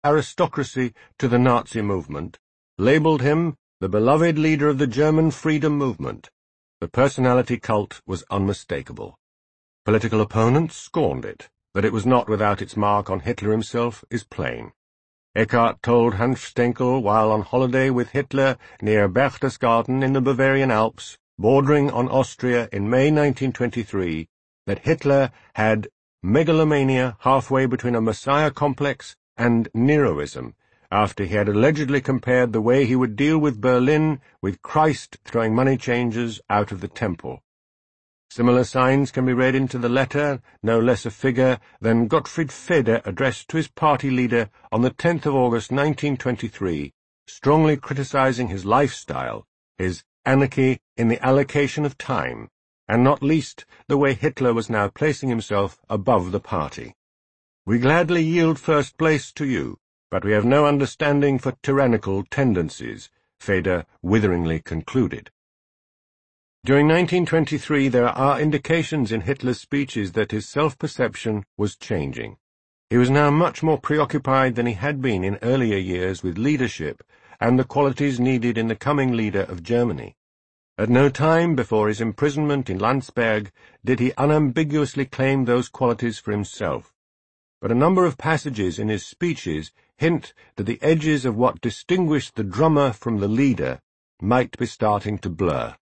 aristocracy to the Nazi movement, labelled him the beloved leader of the German freedom movement. The personality cult was unmistakable. Political opponents scorned it. That it was not without its mark on Hitler himself is plain. Eckart told Hanf Stengel while on holiday with Hitler near Berchtesgaden in the Bavarian Alps, bordering on Austria in May 1923, that Hitler had megalomania halfway between a messiah complex and Neroism, after he had allegedly compared the way he would deal with Berlin with Christ throwing money changers out of the temple. Similar signs can be read into the letter, no less a figure than Gottfried Feder addressed to his party leader on the 10th of August 1923, strongly criticizing his lifestyle, his anarchy in the allocation of time, and not least the way Hitler was now placing himself above the party. "We gladly yield first place to you, but we have no understanding for tyrannical tendencies," Feder witheringly concluded. During 1923 there are indications in Hitler's speeches that his self-perception was changing. He was now much more preoccupied than he had been in earlier years with leadership and the qualities needed in the coming leader of Germany. At no time before his imprisonment in Landsberg did he unambiguously claim those qualities for himself, but a number of passages in his speeches hint that the edges of what distinguished the drummer from the leader might be starting to blur.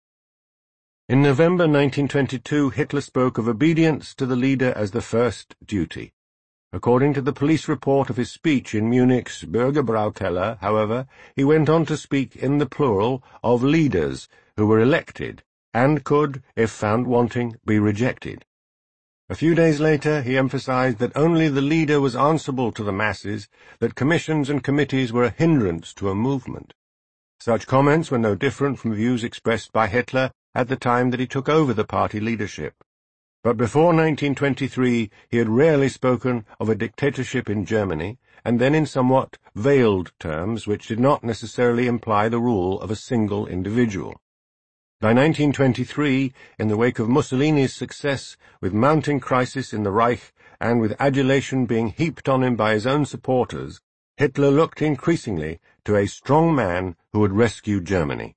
In November 1922, Hitler spoke of obedience to the leader as the first duty. According to the police report of his speech in Munich's Bürgerbraukeller, however, he went on to speak in the plural of leaders who were elected and could, if found wanting, be rejected. A few days later he emphasized that only the leader was answerable to the masses, that commissions and committees were a hindrance to a movement. Such comments were no different from views expressed by Hitler at the time that he took over the party leadership. But before 1923 he had rarely spoken of a dictatorship in Germany, and then in somewhat veiled terms which did not necessarily imply the rule of a single individual. By 1923, in the wake of Mussolini's success, with mounting crisis in the Reich and with adulation being heaped on him by his own supporters, Hitler looked increasingly to a strong man who would rescue Germany.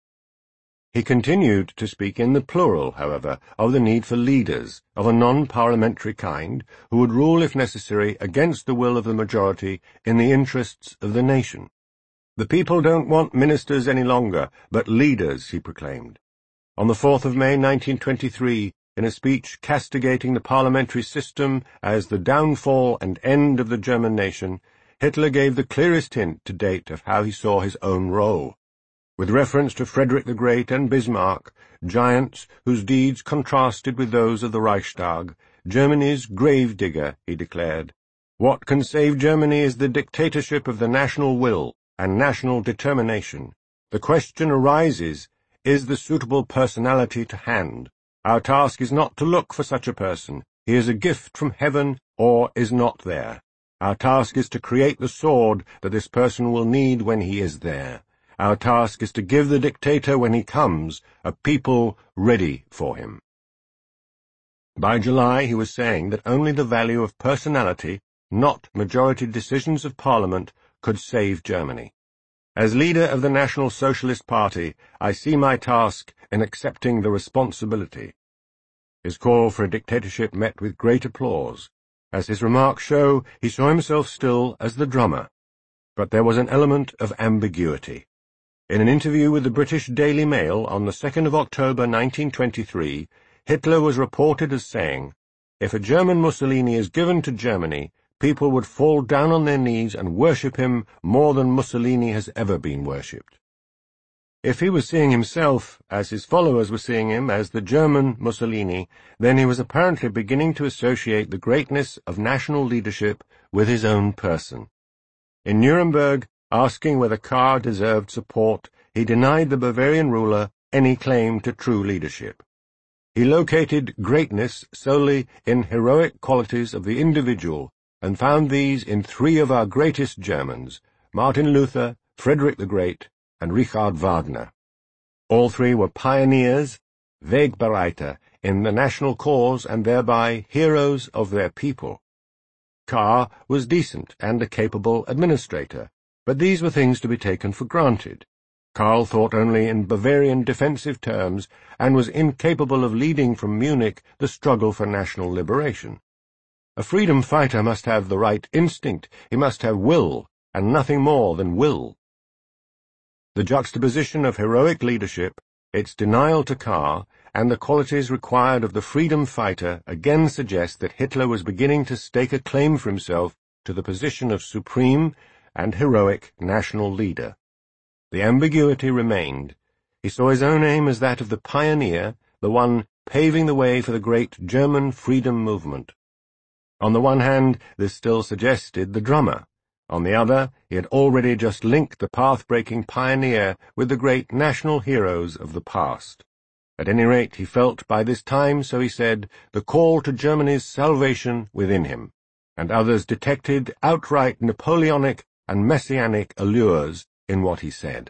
He continued to speak in the plural, however, of the need for leaders, of a non-parliamentary kind, who would rule if necessary against the will of the majority in the interests of the nation. "The people don't want ministers any longer, but leaders," he proclaimed. On the 4th of May 1923, in a speech castigating the parliamentary system as the downfall and end of the German nation, Hitler gave the clearest hint to date of how he saw his own role. With reference to Frederick the Great and Bismarck, giants whose deeds contrasted with those of the Reichstag, Germany's grave-digger, he declared, "What can save Germany is the dictatorship of the national will and national determination. The question arises, is the suitable personality to hand? Our task is not to look for such a person. He is a gift from heaven or is not there. Our task is to create the sword that this person will need when he is there. Our task is to give the dictator, when he comes, a people ready for him." By July he was saying that only the value of personality, not majority decisions of Parliament, could save Germany. "As leader of the National Socialist Party, I see my task in accepting the responsibility." His call for a dictatorship met with great applause. As his remarks show, he saw himself still as the drummer. But there was an element of ambiguity. In an interview with the British Daily Mail on the 2nd of October 1923, Hitler was reported as saying, "If a German Mussolini is given to Germany, people would fall down on their knees and worship him more than Mussolini has ever been worshipped." If he was seeing himself, as his followers were seeing him, as the German Mussolini, then he was apparently beginning to associate the greatness of national leadership with his own person. In Nuremberg, asking whether Kahr deserved support, he denied the Bavarian ruler any claim to true leadership. He located greatness solely in heroic qualities of the individual, and found these in three of our greatest Germans, Martin Luther, Frederick the Great, and Richard Wagner. All three were pioneers, Wegbereiter, in the national cause and thereby heroes of their people. Kahr was decent and a capable administrator, but these were things to be taken for granted. Karl thought only in Bavarian defensive terms and was incapable of leading from Munich the struggle for national liberation. A freedom fighter must have the right instinct, he must have will, and nothing more than will. The juxtaposition of heroic leadership, its denial to Kahr, and the qualities required of the freedom fighter again suggest that Hitler was beginning to stake a claim for himself to the position of supreme and heroic national leader. The ambiguity remained. He saw his own aim as that of the pioneer, the one paving the way for the great German freedom movement. On the one hand, this still suggested the drummer. On the other, he had already just linked the path-breaking pioneer with the great national heroes of the past. At any rate, he felt by this time, so he said, the call to Germany's salvation within him, and others detected outright Napoleonic and messianic allures in what he said.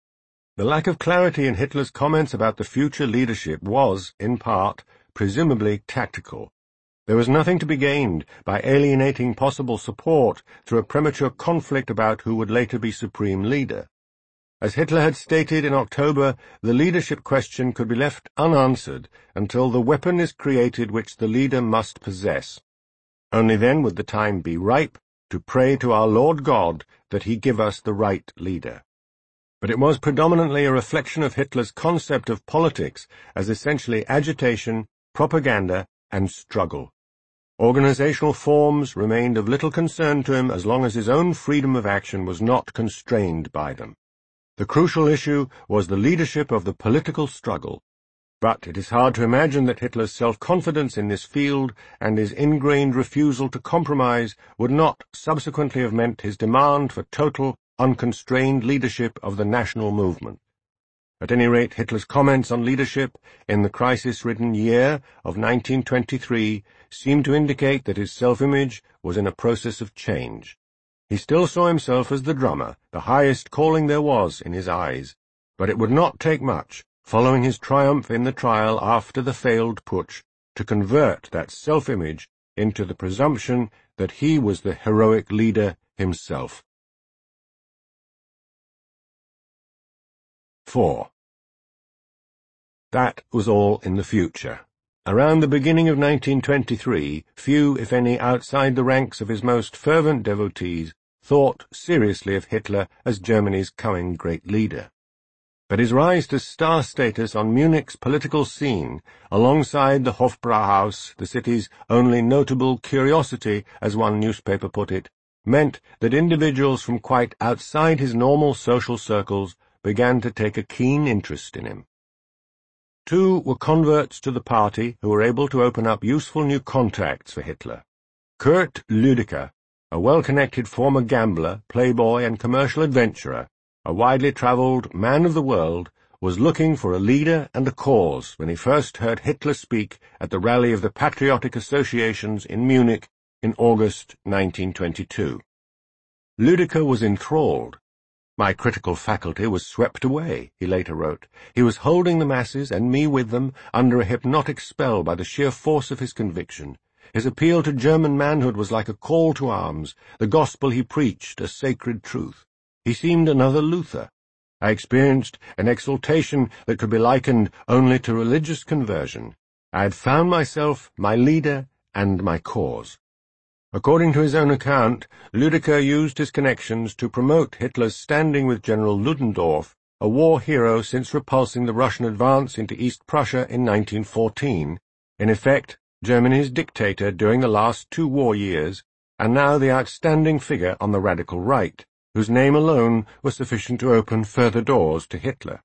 The lack of clarity in Hitler's comments about the future leadership was, in part, presumably tactical. There was nothing to be gained by alienating possible support through a premature conflict about who would later be supreme leader. As Hitler had stated in October, the leadership question could be left unanswered until the weapon is created which the leader must possess. Only then would the time be ripe to pray to our Lord God that he give us the right leader. But it was predominantly a reflection of Hitler's concept of politics as essentially agitation, propaganda, and struggle. Organizational forms remained of little concern to him as long as his own freedom of action was not constrained by them. The crucial issue was the leadership of the political struggle. But it is hard to imagine that Hitler's self-confidence in this field and his ingrained refusal to compromise would not subsequently have meant his demand for total, unconstrained leadership of the national movement. At any rate, Hitler's comments on leadership in the crisis-ridden year of 1923 seemed to indicate that his self-image was in a process of change. He still saw himself as the drummer, the highest calling there was in his eyes, but it would not take much, following his triumph in the trial after the failed putsch, to convert that self-image into the presumption that he was the heroic leader himself. 4. That was all in the future. Around the beginning of 1923, few, if any, outside the ranks of his most fervent devotees thought seriously of Hitler as Germany's coming great leader. But his rise to star status on Munich's political scene, alongside the Hofbrauhaus, the city's only notable curiosity, as one newspaper put it, meant that individuals from quite outside his normal social circles began to take a keen interest in him. Two were converts to the party who were able to open up useful new contacts for Hitler. Kurt Lüdecker, a well-connected former gambler, playboy, and commercial adventurer, a widely travelled man of the world, was looking for a leader and a cause when he first heard Hitler speak at the rally of the Patriotic Associations in Munich in August 1922. Lüdecker was enthralled. My critical faculty was swept away, he later wrote. He was holding the masses, and me with them, under a hypnotic spell by the sheer force of his conviction. His appeal to German manhood was like a call to arms, the gospel he preached, a sacred truth. He seemed another Luther. I experienced an exaltation that could be likened only to religious conversion. I had found myself, my leader, and my cause. According to his own account, Lüdecker used his connections to promote Hitler's standing with General Ludendorff, a war hero since repulsing the Russian advance into East Prussia in 1914, in effect, Germany's dictator during the last 2 war years, and now the outstanding figure on the radical right, whose name alone was sufficient to open further doors to Hitler.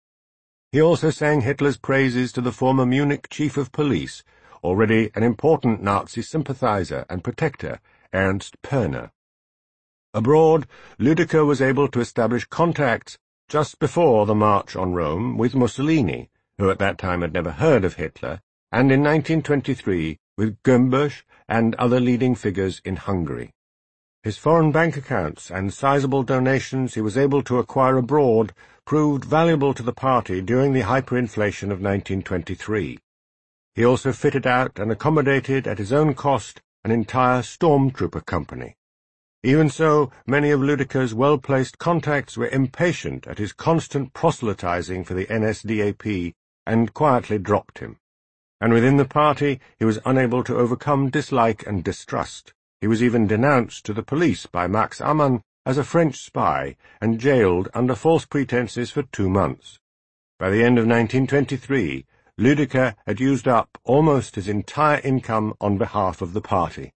He also sang Hitler's praises to the former Munich chief of police, already an important Nazi sympathizer and protector, Ernst Perner. Abroad, Lüdecker was able to establish contacts just before the March on Rome with Mussolini, who at that time had never heard of Hitler, and in 1923 with Gömbösch and other leading figures in Hungary. His foreign bank accounts and sizable donations he was able to acquire abroad proved valuable to the party during the hyperinflation of 1923. He also fitted out and accommodated at his own cost an entire stormtrooper company. Even so, many of Lüdecker's well-placed contacts were impatient at his constant proselytizing for the NSDAP and quietly dropped him. And within the party he was unable to overcome dislike and distrust. He was even denounced to the police by Max Amann as a French spy and jailed under false pretenses for 2 months. By the end of 1923, Lüdecker had used up almost his entire income on behalf of the party.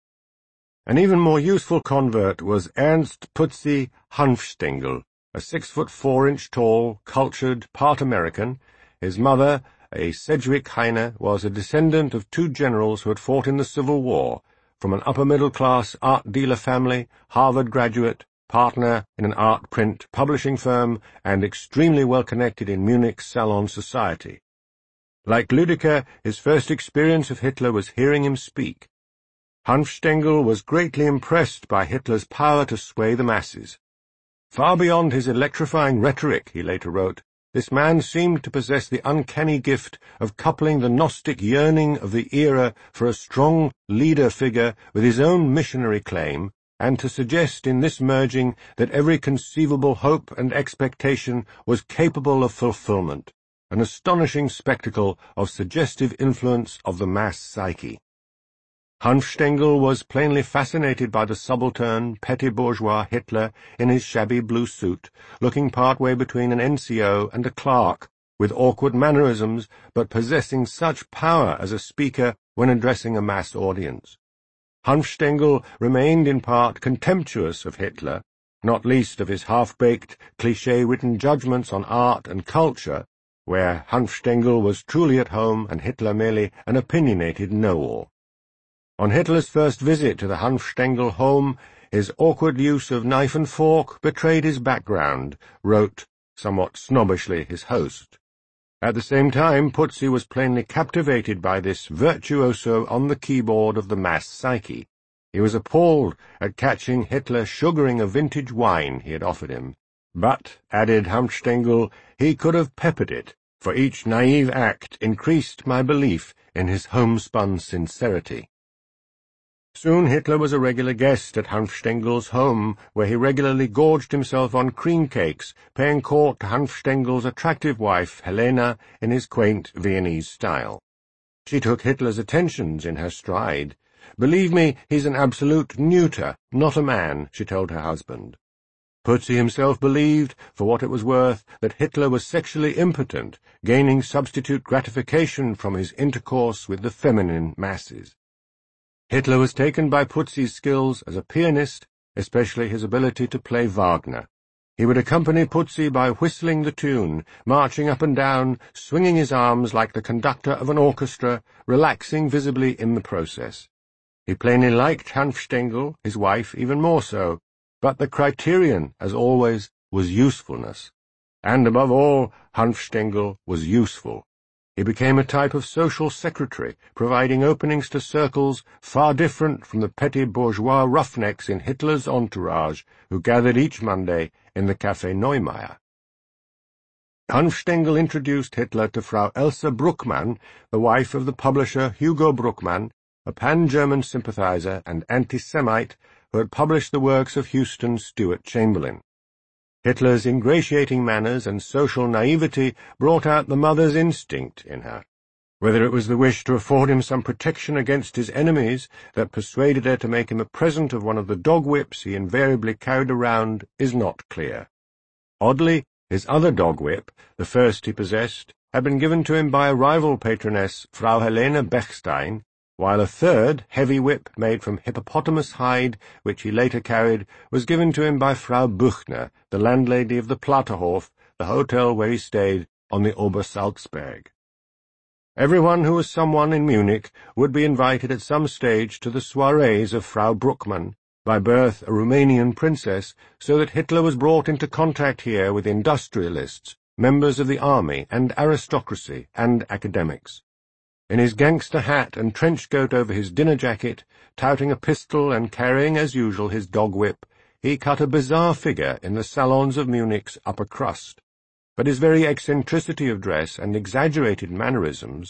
An even more useful convert was Ernst Putzi Hanfstengel, a 6'4" tall, cultured, part American. His mother, a Sedgwick Heine, was a descendant of 2 generals who had fought in the Civil War, from an upper-middle-class art dealer family, Harvard graduate, partner in an art print publishing firm, and extremely well-connected in Munich's salon society. Like Lüdecker, his first experience of Hitler was hearing him speak. Hanfstengel was greatly impressed by Hitler's power to sway the masses. Far beyond his electrifying rhetoric, he later wrote, this man seemed to possess the uncanny gift of coupling the Gnostic yearning of the era for a strong leader figure with his own missionary claim, and to suggest in this merging that every conceivable hope and expectation was capable of fulfillment, an astonishing spectacle of suggestive influence of the mass psyche. Hanfstengel was plainly fascinated by the subaltern, petty bourgeois Hitler in his shabby blue suit, looking part-way between an NCO and a clerk, with awkward mannerisms, but possessing such power as a speaker when addressing a mass audience. Hanfstengel remained in part contemptuous of Hitler, not least of his half-baked, cliché-written judgments on art and culture, where Hanfstengel was truly at home and Hitler merely an opinionated know-all. On Hitler's first visit to the Hanfstengel home, his awkward use of knife and fork betrayed his background, wrote, somewhat snobbishly, his host. At the same time, Putzi was plainly captivated by this virtuoso on the keyboard of the mass psyche. He was appalled at catching Hitler sugaring a vintage wine he had offered him. But, added Hanfstengel, he could have peppered it, for each naive act increased my belief in his homespun sincerity. Soon Hitler was a regular guest at Hanfstengel's home, where he regularly gorged himself on cream cakes, paying court to Hanfstengel's attractive wife, Helena, in his quaint Viennese style. She took Hitler's attentions in her stride. "Believe me, he's an absolute neuter, not a man," she told her husband. Putzi himself believed, for what it was worth, that Hitler was sexually impotent, gaining substitute gratification from his intercourse with the feminine masses. Hitler was taken by Putzi's skills as a pianist, especially his ability to play Wagner. He would accompany Putzi by whistling the tune, marching up and down, swinging his arms like the conductor of an orchestra, relaxing visibly in the process. He plainly liked Hanfstengel, his wife, even more so, but the criterion, as always, was usefulness. And above all, Hanfstengel was useful. He became a type of social secretary, providing openings to circles far different from the petty bourgeois roughnecks in Hitler's entourage who gathered each Monday in the Café Neumeier. Hanfstengel introduced Hitler to Frau Elsa Bruckmann, the wife of the publisher Hugo Bruckmann, a pan-German sympathizer and anti-Semite who had published the works of Houston Stewart Chamberlain. Hitler's ingratiating manners and social naivety brought out the mother's instinct in her. Whether it was the wish to afford him some protection against his enemies that persuaded her to make him a present of one of the dog whips he invariably carried around is not clear. Oddly, his other dog whip, the first he possessed, had been given to him by a rival patroness, Frau Helene Bechstein, while a third, heavy whip made from hippopotamus hide, which he later carried, was given to him by Frau Büchner, the landlady of the Platterhof, the hotel where he stayed on the Obersalzberg. Everyone who was someone in Munich would be invited at some stage to the soirees of Frau Bruckmann, by birth a Romanian princess, so that Hitler was brought into contact here with industrialists, members of the army and aristocracy, and academics. In his gangster hat and trench-coat over his dinner jacket, touting a pistol and carrying, as usual, his dog-whip, he cut a bizarre figure in the salons of Munich's upper crust. But his very eccentricity of dress and exaggerated mannerisms,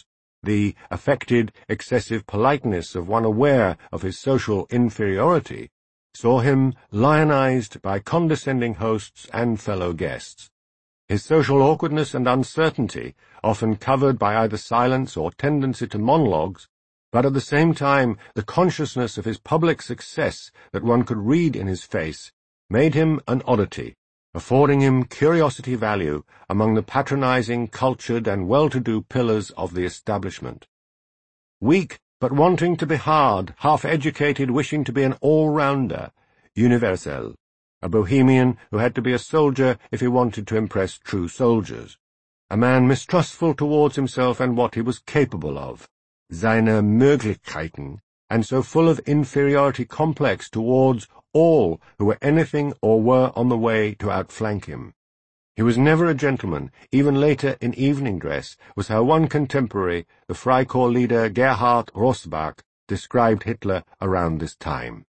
the affected, excessive politeness of one aware of his social inferiority, saw him lionized by condescending hosts and fellow guests. His social awkwardness and uncertainty, often covered by either silence or tendency to monologues, but at the same time the consciousness of his public success that one could read in his face, made him an oddity, affording him curiosity value among the patronizing, cultured, and well-to-do pillars of the establishment. Weak, but wanting to be hard, half-educated, wishing to be an all-rounder, universel, a bohemian who had to be a soldier if he wanted to impress true soldiers, a man mistrustful towards himself and what he was capable of, seine Möglichkeiten, and so full of inferiority complex towards all who were anything or were on the way to outflank him. He was never a gentleman, even later in evening dress, was how one contemporary, the Freikorps leader Gerhard Rossbach, described Hitler around this time.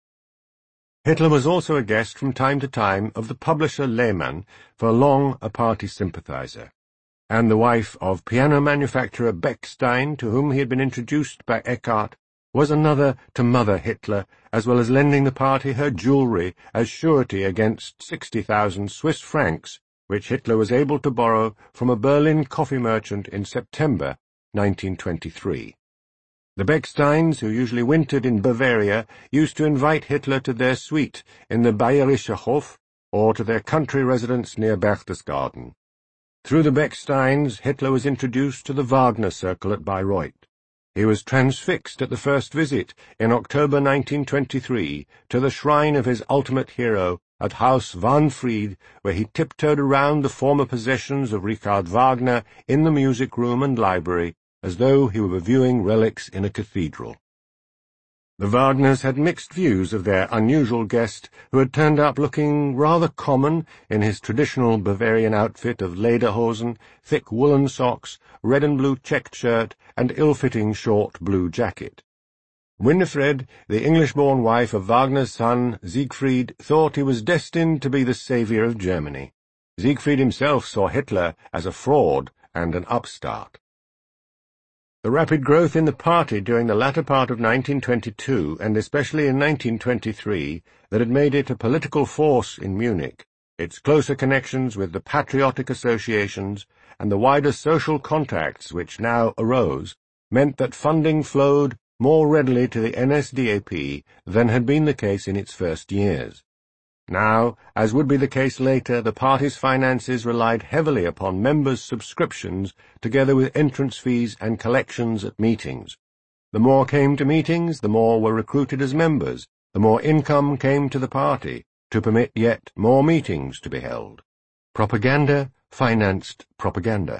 Hitler was also a guest from time to time of the publisher Lehmann, for long a party sympathizer, and the wife of piano manufacturer Bechstein, to whom he had been introduced by Eckart, was another to mother Hitler, as well as lending the party her jewellery as surety against 60,000 Swiss francs, which Hitler was able to borrow from a Berlin coffee merchant in September 1923. The Bechsteins, who usually wintered in Bavaria, used to invite Hitler to their suite in the Bayerischer Hof, or to their country residence near Berchtesgaden. Through the Bechsteins, Hitler was introduced to the Wagner circle at Bayreuth. He was transfixed at the first visit, in October 1923, to the shrine of his ultimate hero at Haus Wahnfried, where he tiptoed around the former possessions of Richard Wagner in the music room and library, as though he were viewing relics in a cathedral. The Wagners had mixed views of their unusual guest, who had turned up looking rather common in his traditional Bavarian outfit of lederhosen, thick woolen socks, red and blue checked shirt, and ill-fitting short blue jacket. Winifred, the English-born wife of Wagner's son, Siegfried, thought he was destined to be the saviour of Germany. Siegfried himself saw Hitler as a fraud and an upstart. The rapid growth in the party during the latter part of 1922, and especially in 1923, that had made it a political force in Munich, its closer connections with the patriotic associations, and the wider social contacts which now arose, meant that funding flowed more readily to the NSDAP than had been the case in its first years. Now, as would be the case later, the party's finances relied heavily upon members' subscriptions, together with entrance fees and collections at meetings. The more came to meetings, the more were recruited as members, the more income came to the party, to permit yet more meetings to be held. Propaganda financed propaganda.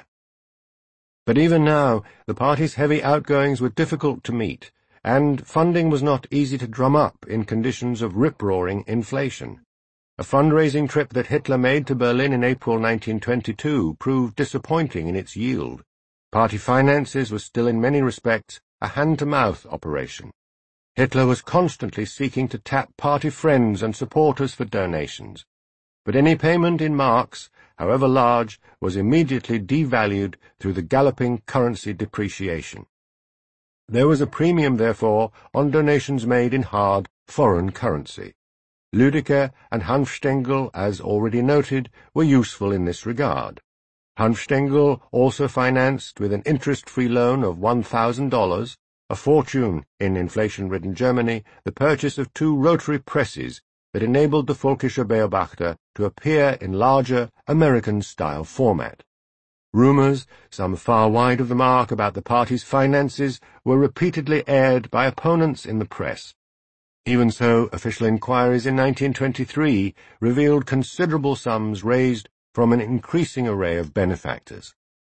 But even now, the party's heavy outgoings were difficult to meet, and funding was not easy to drum up in conditions of rip-roaring inflation. A fundraising trip that Hitler made to Berlin in April 1922 proved disappointing in its yield. Party finances were still in many respects a hand-to-mouth operation. Hitler was constantly seeking to tap party friends and supporters for donations, but any payment in marks, however large, was immediately devalued through the galloping currency depreciation. There was a premium, therefore, on donations made in hard foreign currency. Lüdecker and Hanfstengel, as already noted, were useful in this regard. Hanfstengel also financed with an interest-free loan of $1,000, a fortune in inflation-ridden Germany, the purchase of 2 rotary presses that enabled the Völkischer Beobachter to appear in larger American-style format. Rumours, some far wide of the mark, about the party's finances were repeatedly aired by opponents in the press. Even so, official inquiries in 1923 revealed considerable sums raised from an increasing array of benefactors.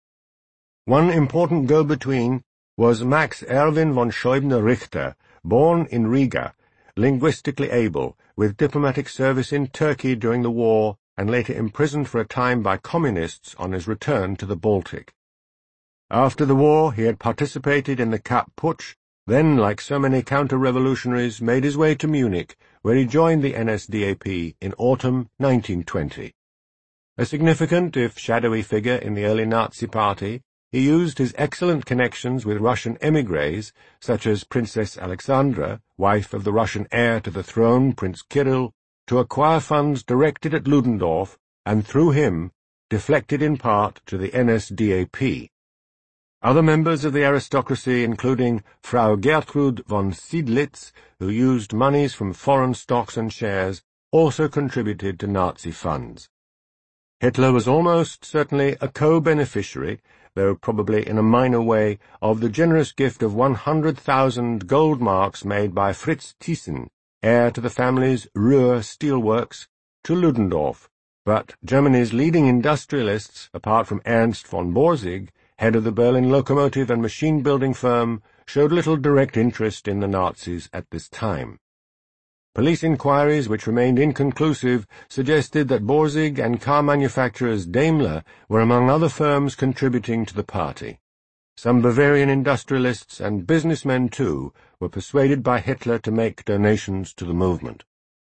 One important go-between was Max Erwin von Scheubner-Richter, born in Riga, linguistically able, with diplomatic service in Turkey during the war, and later imprisoned for a time by communists on his return to the Baltic. After the war, he had participated in the Kapp Putsch, then, like so many counter-revolutionaries, made his way to Munich, where he joined the NSDAP in autumn 1920. A significant, if shadowy figure in the early Nazi party, he used his excellent connections with Russian émigrés, such as Princess Alexandra, wife of the Russian heir to the throne, Prince Kirill, to acquire funds directed at Ludendorff, and through him, deflected in part to the NSDAP. Other members of the aristocracy, including Frau Gertrud von Seydlitz, who used monies from foreign stocks and shares, also contributed to Nazi funds. Hitler was almost certainly a co-beneficiary, though probably in a minor way, of the generous gift of 100,000 gold marks made by Fritz Thyssen, heir to the family's Ruhr steelworks, to Ludendorff, but Germany's leading industrialists, apart from Ernst von Borsig, head of the Berlin locomotive and machine-building firm, showed little direct interest in the Nazis at this time. Police inquiries, which remained inconclusive, suggested that Borsig and car manufacturers Daimler were among other firms contributing to the party. Some Bavarian industrialists and businessmen, too, were persuaded by Hitler to make donations to the movement.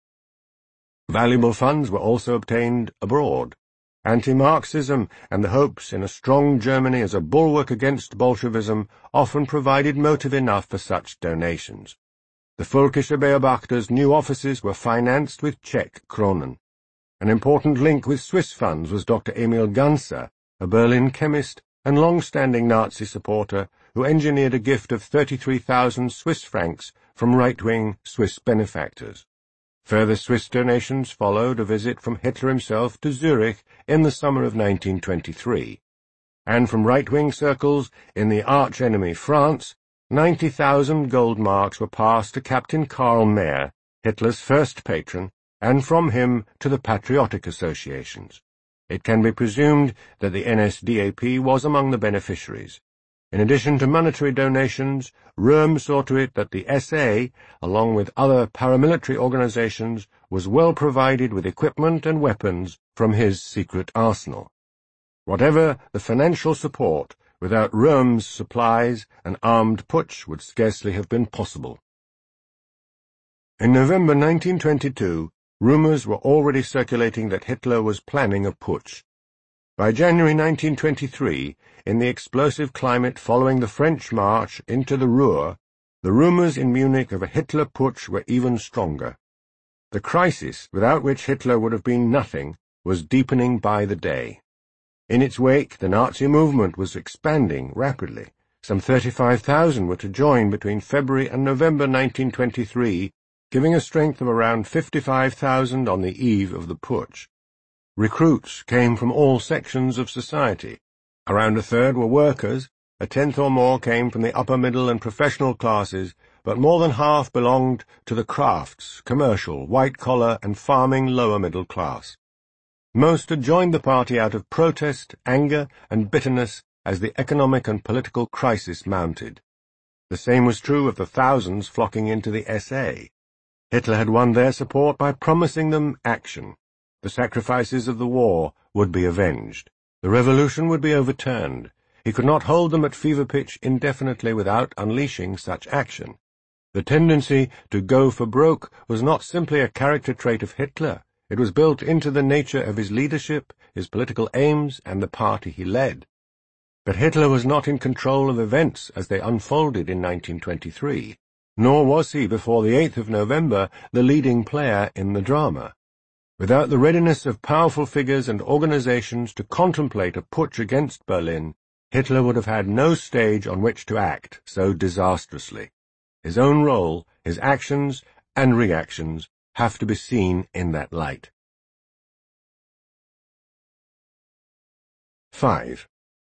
Valuable funds were also obtained abroad. Anti-Marxism and the hopes in a strong Germany as a bulwark against Bolshevism often provided motive enough for such donations. The Völkische Beobachter's new offices were financed with Czech kronen. An important link with Swiss funds was Dr. Emil Ganser, a Berlin chemist and long-standing Nazi supporter who engineered a gift of 33,000 Swiss francs from right-wing Swiss benefactors. Further Swiss donations followed a visit from Hitler himself to Zurich in the summer of 1923. And from right-wing circles in the arch-enemy France, 90,000 gold marks were passed to Captain Karl Mayer, Hitler's first patron, and from him to the patriotic associations. It can be presumed that the NSDAP was among the beneficiaries. In addition to monetary donations, Röhm saw to it that the SA, along with other paramilitary organizations, was well provided with equipment and weapons from his secret arsenal. Whatever the financial support, without Röhm's supplies, an armed putsch would scarcely have been possible. In November 1922, rumors were already circulating that Hitler was planning a putsch. By January 1923, in the explosive climate following the French march into the Ruhr, the rumors in Munich of a Hitler putsch were even stronger. The crisis, without which Hitler would have been nothing, was deepening by the day. In its wake, the Nazi movement was expanding rapidly. Some 35,000 were to join between February and November 1923, giving a strength of around 55,000 on the eve of the putsch. Recruits came from all sections of society. Around a third were workers, a tenth or more came from the upper middle and professional classes, but more than half belonged to the crafts, commercial, white-collar and farming lower middle class. Most had joined the party out of protest, anger, and bitterness as the economic and political crisis mounted. The same was true of the thousands flocking into the SA. Hitler had won their support by promising them action. The sacrifices of the war would be avenged. The revolution would be overturned. He could not hold them at fever pitch indefinitely without unleashing such action. The tendency to go for broke was not simply a character trait of Hitler. It was built into the nature of his leadership, his political aims, and the party he led. But Hitler was not in control of events as they unfolded in 1923, nor was he, before the 8th of November, the leading player in the drama. Without the readiness of powerful figures and organizations to contemplate a putsch against Berlin, Hitler would have had no stage on which to act so disastrously. His own role, his actions and reactions have to be seen in that light. 5.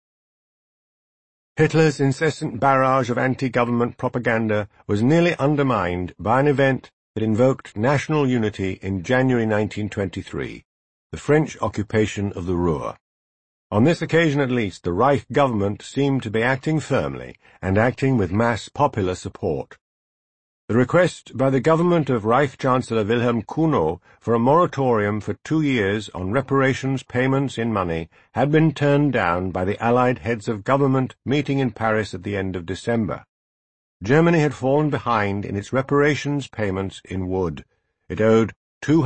Hitler's incessant barrage of anti-government propaganda was nearly undermined by an event that invoked national unity in January 1923, the French occupation of the Ruhr. On this occasion at least, the Reich government seemed to be acting firmly and acting with mass popular support. The request by the government of Reich Chancellor Wilhelm Kuno for a moratorium for 2 years on reparations payments in money had been turned down by the Allied heads of government meeting in Paris at the end of December. Germany had fallen behind in its reparations payments in wood. It owed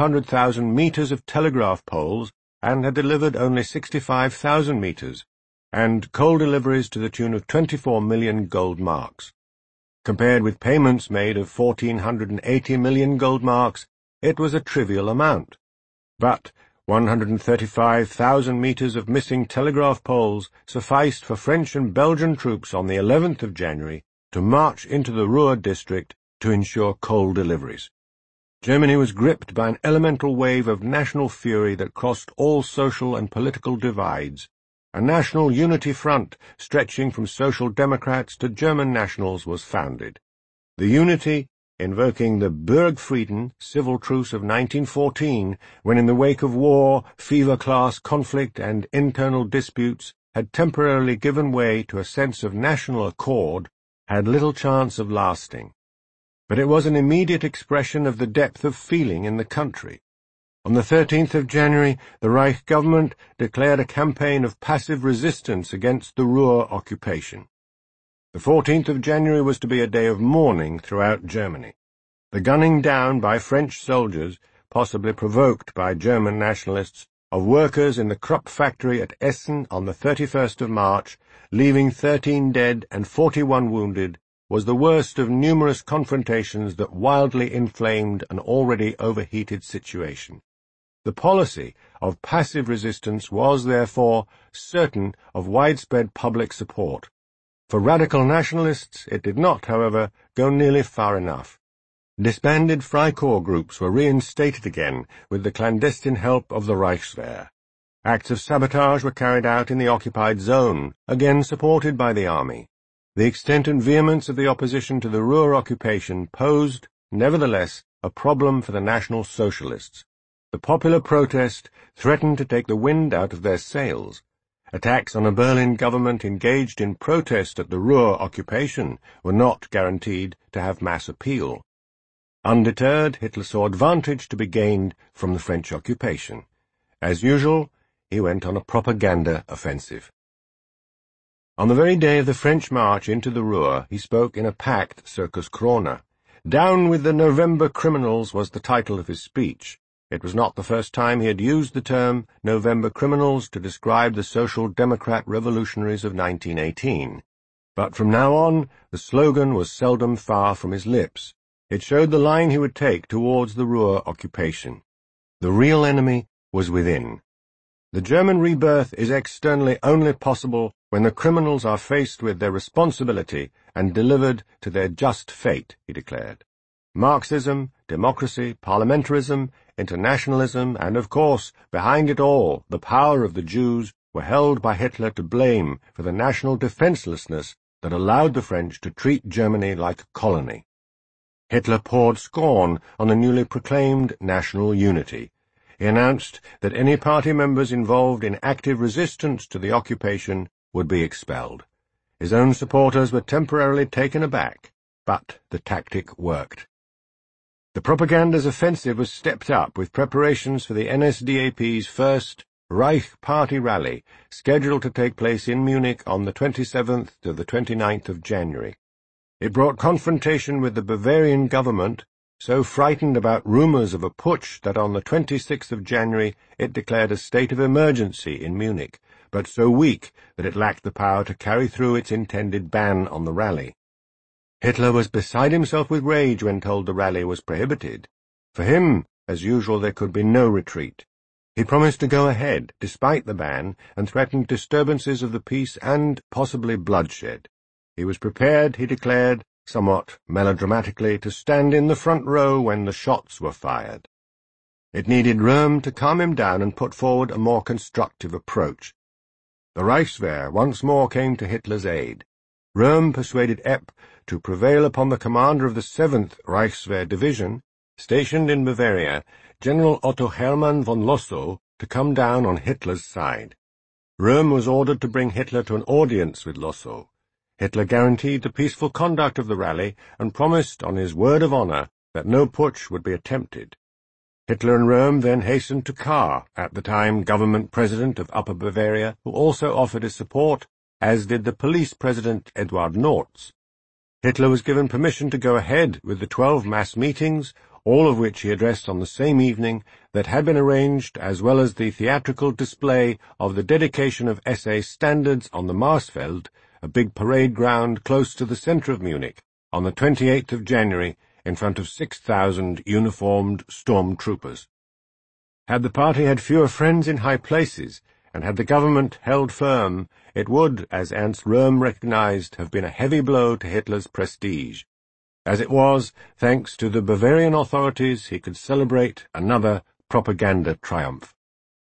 200,000 meters of telegraph poles and had delivered only 65,000 meters, and coal deliveries to the tune of 24 million gold marks. Compared with payments made of 1,480 million gold marks, it was a trivial amount. But 135,000 metres of missing telegraph poles sufficed for French and Belgian troops on the 11th of January to march into the Ruhr district to ensure coal deliveries. Germany was gripped by an elemental wave of national fury that crossed all social and political divides. A national unity front stretching from Social Democrats to German nationals was founded. The unity, invoking the Burgfrieden civil truce of 1914, when in the wake of war, fever-class conflict and internal disputes had temporarily given way to a sense of national accord, had little chance of lasting. But it was an immediate expression of the depth of feeling in the country. On the 13th of January, the Reich government declared a campaign of passive resistance against the Ruhr occupation. The 14th of January was to be a day of mourning throughout Germany. The gunning down by French soldiers, possibly provoked by German nationalists, of workers in the Krupp factory at Essen on the 31st of March, leaving 13 dead and 41 wounded, was the worst of numerous confrontations that wildly inflamed an already overheated situation. The policy of passive resistance was, therefore, certain of widespread public support. For radical nationalists, it did not, however, go nearly far enough. Disbanded Freikorps groups were reinstated again with the clandestine help of the Reichswehr. Acts of sabotage were carried out in the occupied zone, again supported by the army. The extent and vehemence of the opposition to the Ruhr occupation posed, nevertheless, a problem for the National Socialists. The popular protest threatened to take the wind out of their sails. Attacks on a Berlin government engaged in protest at the Ruhr occupation were not guaranteed to have mass appeal. Undeterred, Hitler saw advantage to be gained from the French occupation. As usual, he went on a propaganda offensive. On the very day of the French march into the Ruhr, he spoke in a packed Circus Krone. "Down with the November criminals" was the title of his speech. It was not the first time he had used the term November criminals to describe the Social Democrat revolutionaries of 1918. But from now on, the slogan was seldom far from his lips. It showed the line he would take towards the Ruhr occupation. The real enemy was within. The German rebirth is externally only possible when the criminals are faced with their responsibility and delivered to their just fate, he declared. Marxism, democracy, parliamentarism, internationalism, and, of course, behind it all, the power of the Jews, were held by Hitler to blame for the national defenselessness that allowed the French to treat Germany like a colony. Hitler poured scorn on the newly proclaimed national unity. He announced that any party members involved in active resistance to the occupation would be expelled. His own supporters were temporarily taken aback, but the tactic worked. The propaganda's offensive was stepped up with preparations for the NSDAP's first Reich Party rally, scheduled to take place in Munich on the 27th to the 29th of January. It brought confrontation with the Bavarian government, so frightened about rumours of a putsch that on the 26th of January it declared a state of emergency in Munich, but so weak that it lacked the power to carry through its intended ban on the rally. Hitler was beside himself with rage when told the rally was prohibited. For him, as usual, there could be no retreat. He promised to go ahead, despite the ban, and threatened disturbances of the peace and, possibly, bloodshed. He was prepared, he declared, somewhat melodramatically, to stand in the front row when the shots were fired. It needed Röhm to calm him down and put forward a more constructive approach. The Reichswehr once more came to Hitler's aid. Röhm persuaded Epp to prevail upon the commander of the 7th Reichswehr Division, stationed in Bavaria, General Otto Hermann von Lossow, to come down on Hitler's side. Röhm was ordered to bring Hitler to an audience with Lossow. Hitler guaranteed the peaceful conduct of the rally and promised on his word of honour that no putsch would be attempted. Hitler and Röhm then hastened to Kahr, at the time government president of Upper Bavaria, who also offered his support, as did the police president Eduard Nortz. Hitler was given permission to go ahead with the 12 mass meetings, all of which he addressed on the same evening, that had been arranged, as well as the theatrical display of the dedication of SA standards on the Marsfeld, a big parade ground close to the centre of Munich, on the 28th of January, in front of 6,000 uniformed storm troopers. Had the party had fewer friends in high places, and had the government held firm, it would, as Ernst Röhm recognized, have been a heavy blow to Hitler's prestige. As it was, thanks to the Bavarian authorities, he could celebrate another propaganda triumph.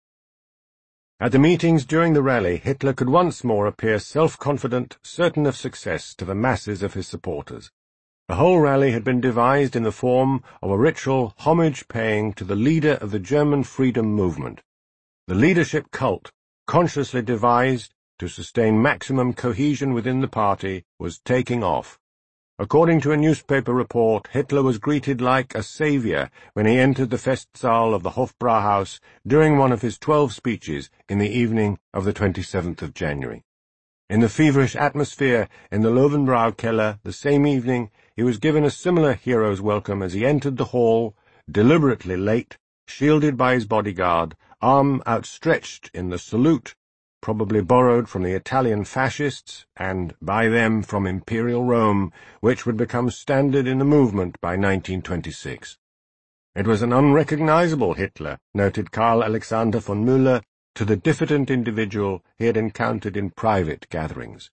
At the meetings during the rally, Hitler could once more appear self-confident, certain of success to the masses of his supporters. The whole rally had been devised in the form of a ritual homage-paying to the leader of the German freedom movement. The leadership cult, consciously devised to sustain maximum cohesion within the party, was taking off. According to a newspaper report, Hitler was greeted like a savior when he entered the Festsaal of the Hofbrauhaus during one of his 12 speeches in the evening of the 27th of January. In the feverish atmosphere in the Löwenbräu-Keller the same evening, he was given a similar hero's welcome as he entered the hall, deliberately late, shielded by his bodyguard, arm outstretched in the salute, probably borrowed from the Italian fascists, and by them from Imperial Rome, which would become standard in the movement by 1926. It was an unrecognizable Hitler, noted Karl Alexander von Müller, to the diffident individual he had encountered in private gatherings.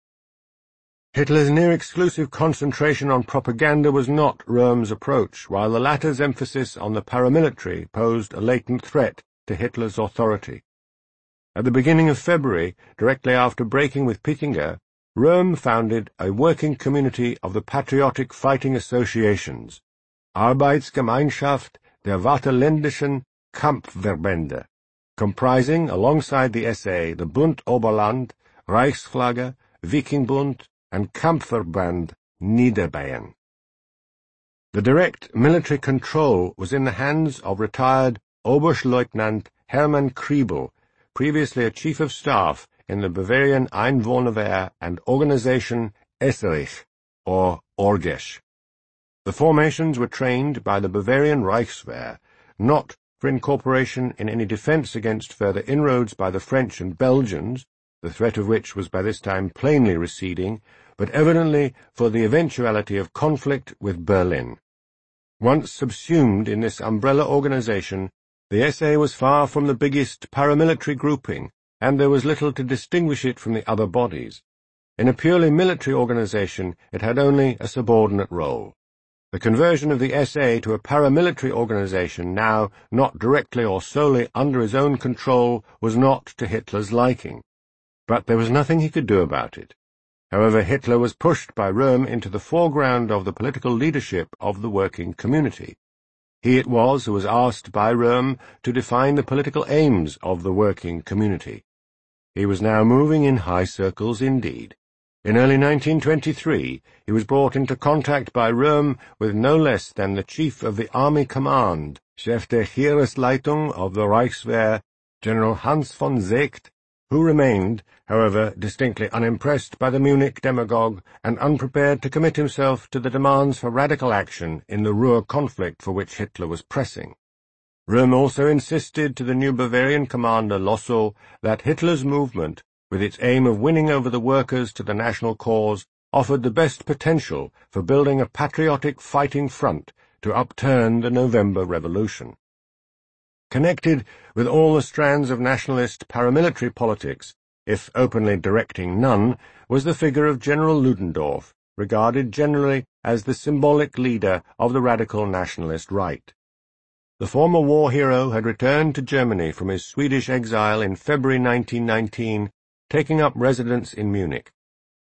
Hitler's near-exclusive concentration on propaganda was not Röhm's approach, while the latter's emphasis on the paramilitary posed a latent threat to Hitler's authority. At the beginning of February, directly after breaking with Pittinger, Röhm founded a working community of the patriotic fighting associations, Arbeitsgemeinschaft der Vaterländischen Kampfverbände, comprising, alongside the SA, the Bund Oberland, Reichsflagge, Wikingbund, and Kampfverband Niederbayern. The direct military control was in the hands of retired Oberstleutnant Hermann Kriebel, previously a chief of staff in the Bavarian Einwohnerwehr and organization Esserich, or Orgesch. The formations were trained by the Bavarian Reichswehr, not for incorporation in any defense against further inroads by the French and Belgians, the threat of which was by this time plainly receding, but evidently for the eventuality of conflict with Berlin. Once subsumed in this umbrella organization, the SA was far from the biggest paramilitary grouping, and there was little to distinguish it from the other bodies. In a purely military organization, it had only a subordinate role. The conversion of the SA to a paramilitary organization, now not directly or solely under his own control, was not to Hitler's liking. But there was nothing he could do about it. However, Hitler was pushed by Röhm into the foreground of the political leadership of the working community. He it was who was asked by Röhm to define the political aims of the working community. He was now moving in high circles indeed. In early 1923, he was brought into contact by Röhm with no less than the chief of the army command, Chef der Heeresleitung of the Reichswehr, General Hans von Seeckt, who remained, however, distinctly unimpressed by the Munich demagogue and unprepared to commit himself to the demands for radical action in the Ruhr conflict for which Hitler was pressing. Röhm also insisted to the new Bavarian commander Lossow that Hitler's movement, with its aim of winning over the workers to the national cause, offered the best potential for building a patriotic fighting front to upturn the November Revolution. Connected with all the strands of nationalist paramilitary politics, if openly directing none, was the figure of General Ludendorff, regarded generally as the symbolic leader of the radical nationalist right. The former war hero had returned to Germany from his Swedish exile in February 1919, taking up residence in Munich.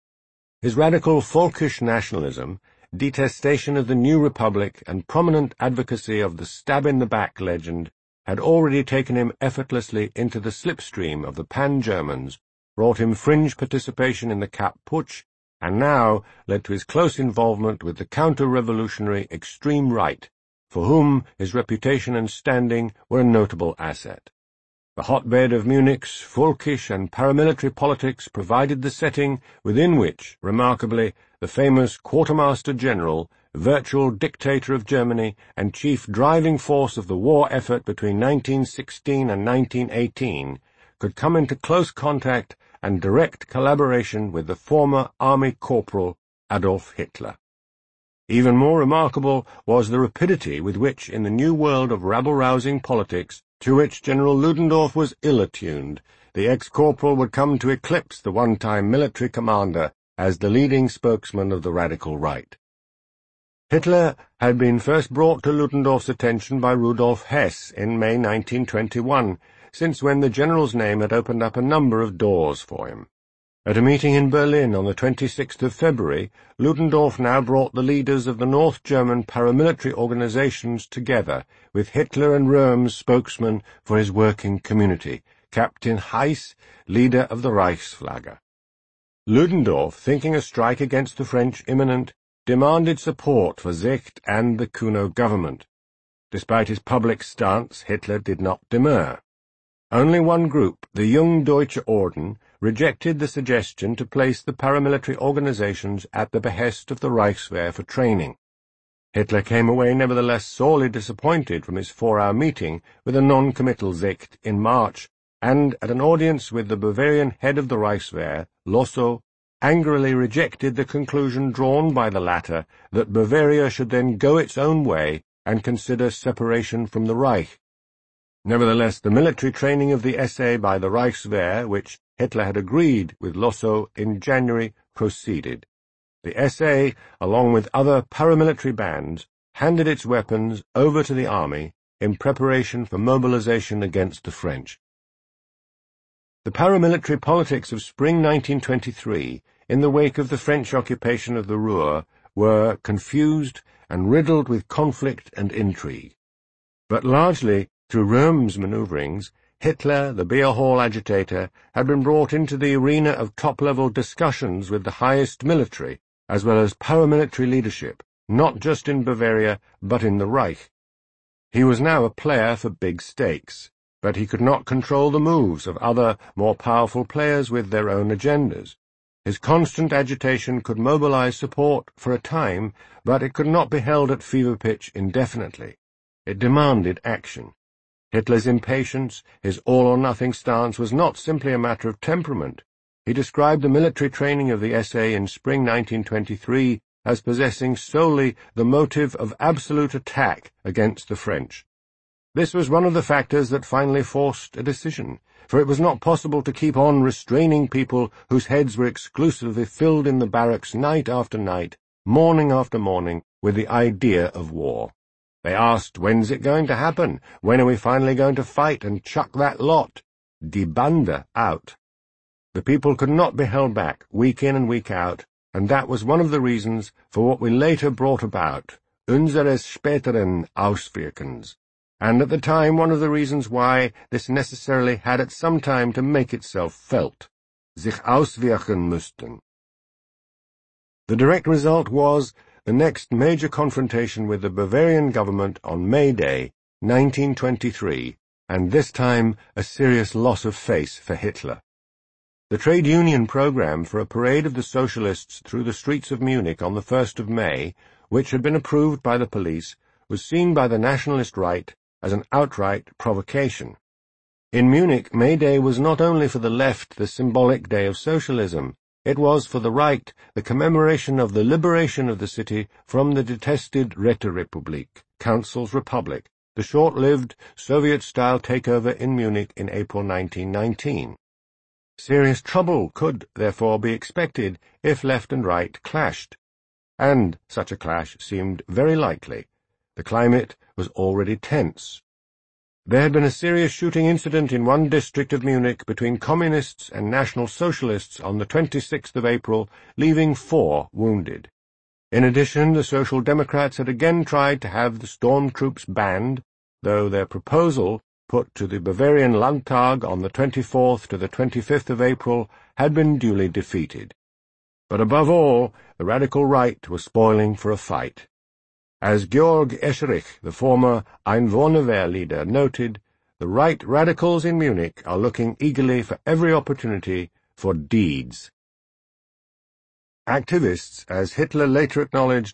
His radical folkish nationalism, detestation of the new republic, and prominent advocacy of the stab-in-the-back legend had already taken him effortlessly into the slipstream of the Pan-Germans, brought him fringe participation in the Kapp Putsch, and now led to his close involvement with the counter-revolutionary extreme right, for whom his reputation and standing were a notable asset. The hotbed of Munich's folkish and paramilitary politics provided the setting within which, remarkably, the famous Quartermaster General, virtual dictator of Germany and chief driving force of the war effort between 1916 and 1918, could come into close contact and direct collaboration with the former army corporal Adolf Hitler. Even more remarkable was the rapidity with which, in the new world of rabble-rousing politics, to which General Ludendorff was ill-attuned, the ex-corporal would come to eclipse the one-time military commander as the leading spokesman of the radical right. Hitler had been first brought to Ludendorff's attention by Rudolf Hess in May 1921, since when the general's name had opened up a number of doors for him. At a meeting in Berlin on the 26th of February, Ludendorff now brought the leaders of the North German paramilitary organizations together, with Hitler and Röhm's spokesman for his working community, Captain Heiss, leader of the Reichsflagge. Ludendorff, thinking a strike against the French imminent, demanded support for Seeckt and the Kuno government. Despite his public stance, Hitler did not demur. Only one group, the Jung Deutsche Orden, rejected the suggestion to place the paramilitary organizations at the behest of the Reichswehr for training. Hitler came away nevertheless sorely disappointed from his 4-hour meeting with a non-committal Seeckt in March, and at an audience with the Bavarian head of the Reichswehr, Lossow, angrily rejected the conclusion drawn by the latter that Bavaria should then go its own way and consider separation from the Reich. Nevertheless, the military training of the SA by the Reichswehr, which Hitler had agreed with Lossow in January, proceeded. The SA, along with other paramilitary bands, handed its weapons over to the army in preparation for mobilization against the French. The paramilitary politics of spring 1923, in the wake of the French occupation of the Ruhr, were confused and riddled with conflict and intrigue. But largely, through Röhm's maneuverings, Hitler, the beer hall agitator, had been brought into the arena of top-level discussions with the highest military, as well as paramilitary leadership, not just in Bavaria, but in the Reich. He was now a player for big stakes, but he could not control the moves of other, more powerful players with their own agendas. His constant agitation could mobilize support for a time, but it could not be held at fever pitch indefinitely. It demanded action. Hitler's impatience, his all-or-nothing stance, was not simply a matter of temperament. He described the military training of the SA in spring 1923 as possessing solely the motive of absolute attack against the French. This was one of the factors that finally forced a decision, for it was not possible to keep on restraining people whose heads were exclusively filled in the barracks night after night, morning after morning, with the idea of war. They asked, "When's it going to happen? When are we finally going to fight and chuck that lot? Die Bande out." The people could not be held back, week in and week out, and that was one of the reasons for what we later brought about, unseres späteren Auswirkens, and at the time one of the reasons why this necessarily had at some time to make itself felt, sich auswirken müssten. The direct result was the next major confrontation with the Bavarian government on May Day, 1923, and this time a serious loss of face for Hitler. The trade union program for a parade of the socialists through the streets of Munich on the 1st of May, which had been approved by the police, was seen by the nationalist right as an outright provocation. In Munich, May Day was not only for the left the symbolic day of socialism, it was for the right the commemoration of the liberation of the city from the detested Räterepublik, Council's Republic, the short-lived Soviet-style takeover in Munich in April 1919. Serious trouble could, therefore, be expected if left and right clashed. And such a clash seemed very likely. The climate was already tense. There had been a serious shooting incident in one district of Munich between Communists and National Socialists on the 26th of April, leaving 4 wounded. In addition, the Social Democrats had again tried to have the storm troops banned, though their proposal, put to the Bavarian Landtag on the 24th to the 25th of April, had been duly defeated. But above all, the radical right was spoiling for a fight. As Georg Escherich, the former Einwohnerwehr leader, noted, the right radicals in Munich are looking eagerly for every opportunity for deeds. Activists, as Hitler later acknowledged,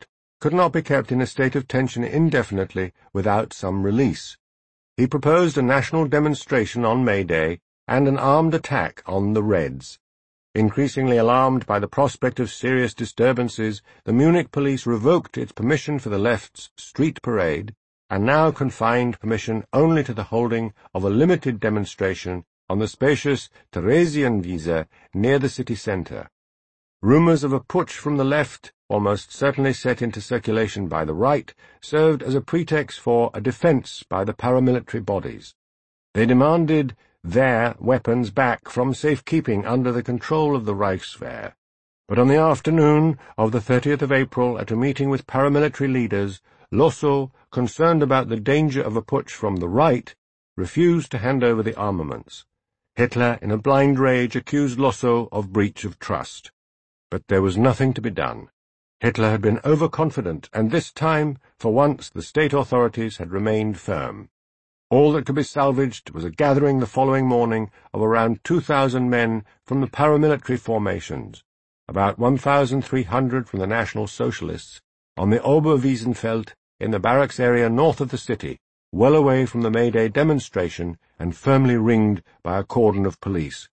could not be kept in a state of tension indefinitely without some release. He proposed a national demonstration on May Day and an armed attack on the Reds. Increasingly alarmed by the prospect of serious disturbances, the Munich police revoked its permission for the left's street parade, and now confined permission only to the holding of a limited demonstration on the spacious Theresienwiese near the city centre. Rumours of a putsch from the left, almost certainly set into circulation by the right, served as a pretext for a defence by the paramilitary bodies. They demanded their weapons back from safekeeping under the control of the Reichswehr. But on the afternoon of the 30th of April, at a meeting with paramilitary leaders, Lossow, concerned about the danger of a putsch from the right, refused to hand over the armaments. Hitler, in a blind rage, accused Lossow of breach of trust. But there was nothing to be done. Hitler had been overconfident, and this time, for once, the state authorities had remained firm. All that could be salvaged was a gathering the following morning of around 2,000 men from the paramilitary formations, about 1,300 from the National Socialists, on the Oberwiesenfeld in the barracks area north of the city, well away from the May Day demonstration and firmly ringed by a cordon of police.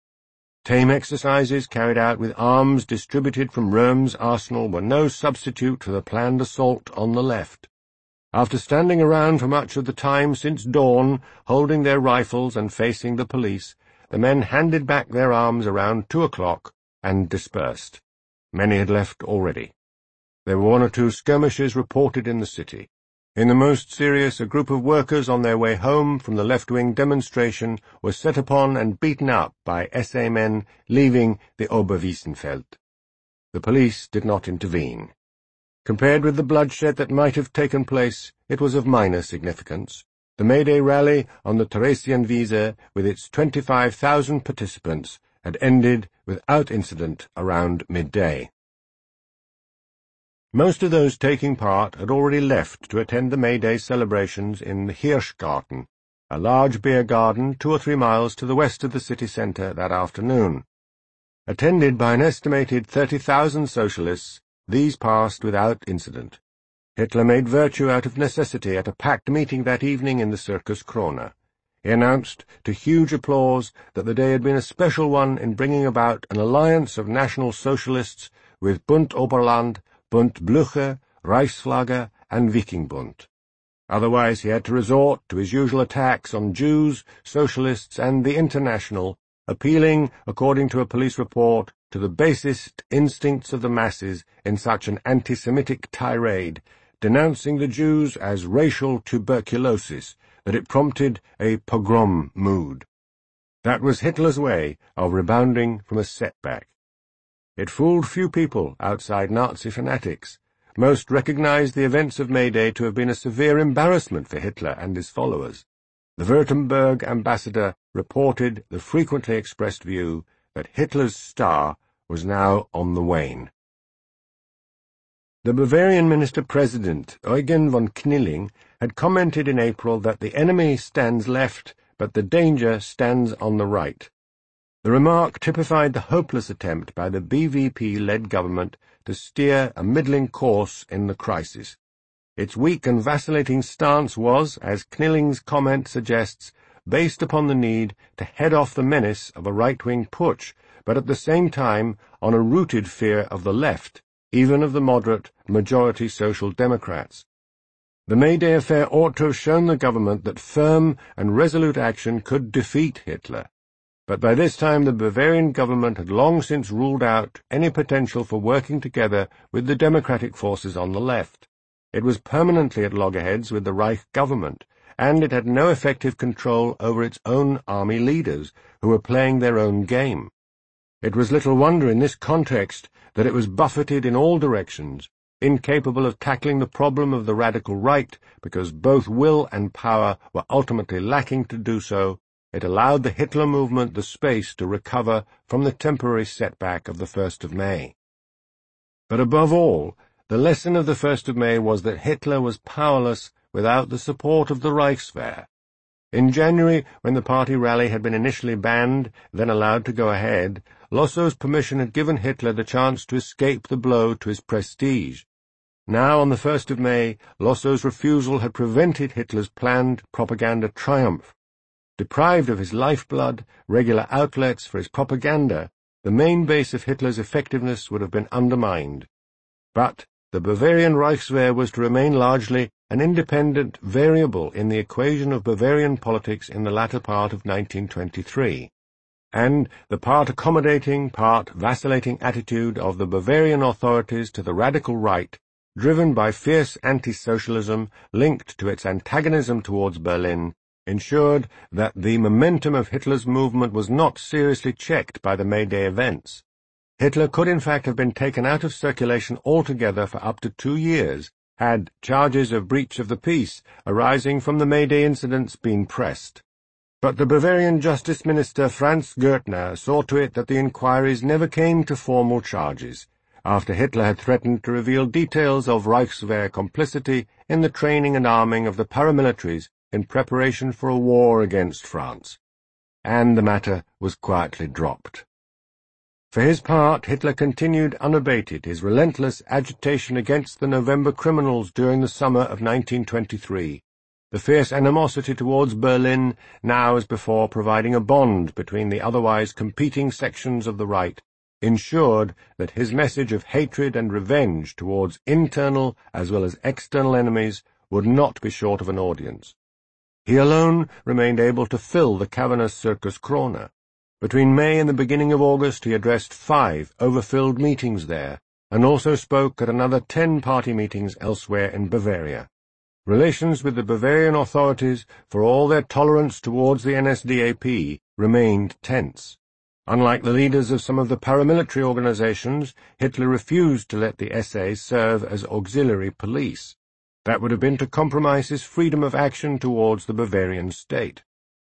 Tame exercises carried out with arms distributed from Röhm's arsenal were no substitute for the planned assault on the left. After standing around for much of the time since dawn, holding their rifles and facing the police, the men handed back their arms around 2 o'clock and dispersed. Many had left already. There were 1 or 2 skirmishes reported in the city. In the most serious, a group of workers on their way home from the left-wing demonstration were set upon and beaten up by SA men leaving the Oberwiesenfeld. The police did not intervene. Compared with the bloodshed that might have taken place, it was of minor significance. The May Day rally on the Theresienwiese, with its 25,000 participants, had ended without incident around midday. Most of those taking part had already left to attend the May Day celebrations in the Hirschgarten, a large beer garden 2 or 3 miles to the west of the city centre that afternoon. Attended by an estimated 30,000 socialists, these passed without incident. Hitler made virtue out of necessity at a packed meeting that evening in the Circus Krone. He announced, to huge applause, that the day had been a special one in bringing about an alliance of National Socialists with Bund Oberland, Bund Blücher, Reichsflagge, and Wikingbund. Otherwise he had to resort to his usual attacks on Jews, Socialists, and the International, appealing, according to a police report, to the basest instincts of the masses in such an anti-Semitic tirade, denouncing the Jews as racial tuberculosis, that it prompted a pogrom mood. That was Hitler's way of rebounding from a setback. It fooled few people outside Nazi fanatics. Most recognized the events of May Day to have been a severe embarrassment for Hitler and his followers. The Württemberg ambassador reported the frequently expressed view that Hitler's star was now on the wane. The Bavarian minister-president, Eugen von Knilling, had commented in April that the enemy stands left, but the danger stands on the right. The remark typified the hopeless attempt by the BVP-led government to steer a middling course in the crisis. Its weak and vacillating stance was, as Knilling's comment suggests, based upon the need to head off the menace of a right-wing putsch, but at the same time on a rooted fear of the left, even of the moderate majority Social Democrats. The May Day affair ought to have shown the government that firm and resolute action could defeat Hitler. But by this time the Bavarian government had long since ruled out any potential for working together with the democratic forces on the left. It was permanently at loggerheads with the Reich government, and it had no effective control over its own army leaders, who were playing their own game. It was little wonder in this context that it was buffeted in all directions, incapable of tackling the problem of the radical right, because both will and power were ultimately lacking to do so. It allowed the Hitler movement the space to recover from the temporary setback of the 1st of May. But above all, the lesson of the 1st of May was that Hitler was powerless without the support of the Reichswehr. In January, when the party rally had been initially banned, then allowed to go ahead, Lossow's permission had given Hitler the chance to escape the blow to his prestige. Now, on the 1st of May, Lossow's refusal had prevented Hitler's planned propaganda triumph. Deprived of his lifeblood, regular outlets for his propaganda, the main base of Hitler's effectiveness would have been undermined. But the Bavarian Reichswehr was to remain largely an independent variable in the equation of Bavarian politics in the latter part of 1923, and the part accommodating, part vacillating attitude of the Bavarian authorities to the radical right, driven by fierce anti-socialism linked to its antagonism towards Berlin, ensured that the momentum of Hitler's movement was not seriously checked by the May Day events. Hitler could in fact have been taken out of circulation altogether for up to 2 years, had charges of breach of the peace arising from the May Day incidents been pressed. But the Bavarian Justice Minister Franz Görtner saw to it that the inquiries never came to formal charges, after Hitler had threatened to reveal details of Reichswehr complicity in the training and arming of the paramilitaries in preparation for a war against France. And the matter was quietly dropped. For his part, Hitler continued unabated his relentless agitation against the November criminals during the summer of 1923, the fierce animosity towards Berlin now as before providing a bond between the otherwise competing sections of the right, ensured that his message of hatred and revenge towards internal as well as external enemies would not be short of an audience. He alone remained able to fill the cavernous Circus Krone. Between May and the beginning of August he addressed 5 overfilled meetings there, and also spoke at another 10 party meetings elsewhere in Bavaria. Relations with the Bavarian authorities, for all their tolerance towards the NSDAP, remained tense. Unlike the leaders of some of the paramilitary organizations, Hitler refused to let the SA serve as auxiliary police. That would have been to compromise his freedom of action towards the Bavarian state.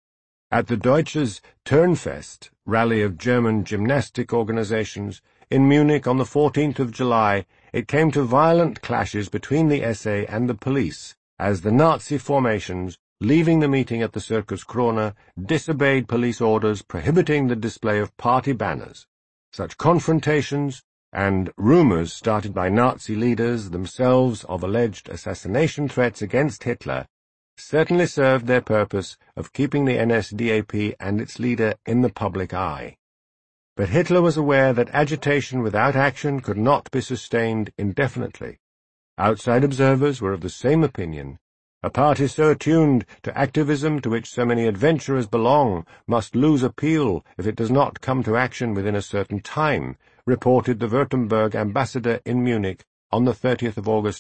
At the Deutsches Turnfest, rally of German gymnastic organizations, in Munich on the 14th of July, it came to violent clashes between the SA and the police, as the Nazi formations, leaving the meeting at the Circus Krone, disobeyed police orders prohibiting the display of party banners. Such confrontations, and rumors started by Nazi leaders themselves of alleged assassination threats against Hitler, certainly served their purpose of keeping the NSDAP and its leader in the public eye. But Hitler was aware that agitation without action could not be sustained indefinitely. Outside observers were of the same opinion. A party so attuned to activism to which so many adventurers belong must lose appeal if it does not come to action within a certain time, reported the Württemberg ambassador in Munich on the 30th of August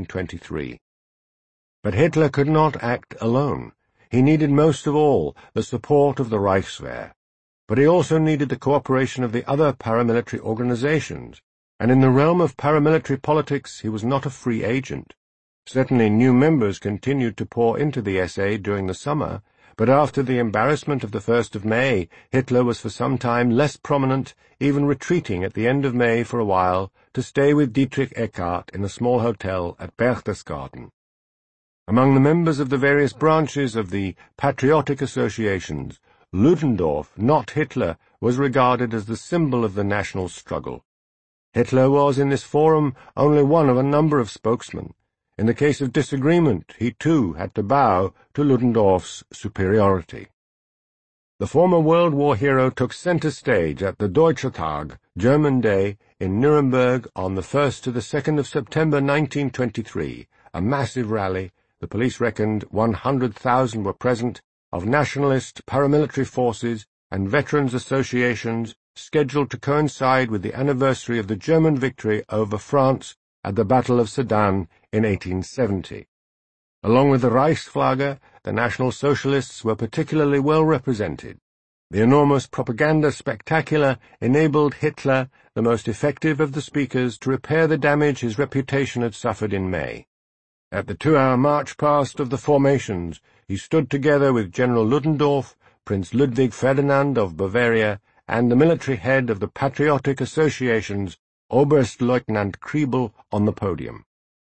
1923. But Hitler could not act alone. He needed most of all the support of the Reichswehr. But he also needed the cooperation of the other paramilitary organizations, and in the realm of paramilitary politics he was not a free agent. Certainly new members continued to pour into the SA during the summer, but after the embarrassment of the 1st of May, Hitler was for some time less prominent, even retreating at the end of May for a while to stay with Dietrich Eckart in a small hotel at Berchtesgaden. Among the members of the various branches of the patriotic associations, Ludendorff, not Hitler, was regarded as the symbol of the national struggle. Hitler was in this forum only one of a number of spokesmen. In the case of disagreement, he too had to bow to Ludendorff's superiority. The former World War hero took center stage at the Deutscher Tag, German Day, in Nuremberg on the 1st to the 2nd of September 1923, a massive rally. The police reckoned 100,000 were present, of nationalist paramilitary forces and veterans associations scheduled to coincide with the anniversary of the German victory over France at the Battle of Sedan in 1870. Along with the Reichsflagge, the National Socialists were particularly well represented. The enormous propaganda spectacular enabled Hitler, the most effective of the speakers, to repair the damage his reputation had suffered in May. At the 2-hour march past of the formations, he stood together with General Ludendorff, Prince Ludwig Ferdinand of Bavaria, and the military head of the patriotic associations, Oberstleutnant Kriebel, on the podium.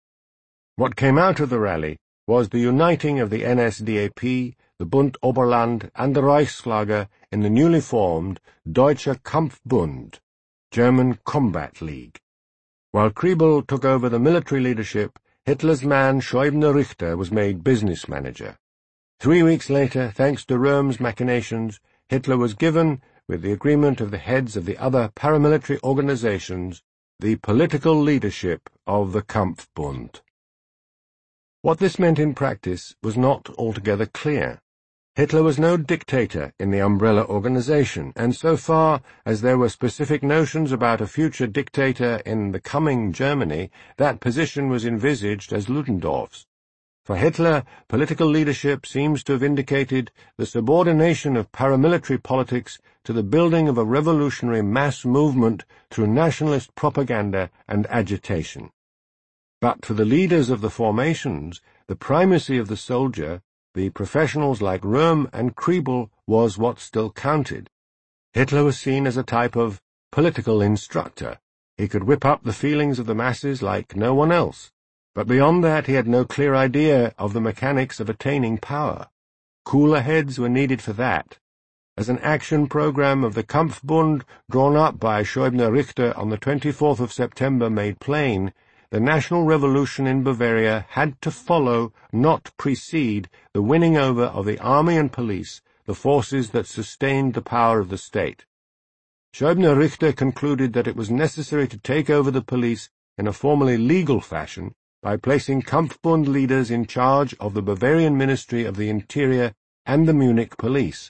What came out of the rally was the uniting of the NSDAP, the Bund Oberland, and the Reichsflagge in the newly formed Deutscher Kampfbund, German Combat League. While Kriebel took over the military leadership, Hitler's man Scheubner Richter was made business manager. 3 weeks later, thanks to Röhm's machinations, Hitler was given, with the agreement of the heads of the other paramilitary organizations, the political leadership of the Kampfbund. What this meant in practice was not altogether clear. Hitler was no dictator in the umbrella organization, and so far as there were specific notions about a future dictator in the coming Germany, that position was envisaged as Ludendorff's. For Hitler, political leadership seems to have indicated the subordination of paramilitary politics to the building of a revolutionary mass movement through nationalist propaganda and agitation. But for the leaders of the formations, the primacy of the soldier, the professionals like Röhm and Kriebel, was what still counted. Hitler was seen as a type of political instructor. He could whip up the feelings of the masses like no one else. But beyond that he had no clear idea of the mechanics of attaining power. Cooler heads were needed for that. As an action program of the Kampfbund drawn up by Scheubner Richter on the 24th of September made plain, the national revolution in Bavaria had to follow, not precede, the winning over of the army and police, the forces that sustained the power of the state. Scheubner Richter concluded that it was necessary to take over the police in a formally legal fashion by placing Kampfbund leaders in charge of the Bavarian Ministry of the Interior and the Munich police.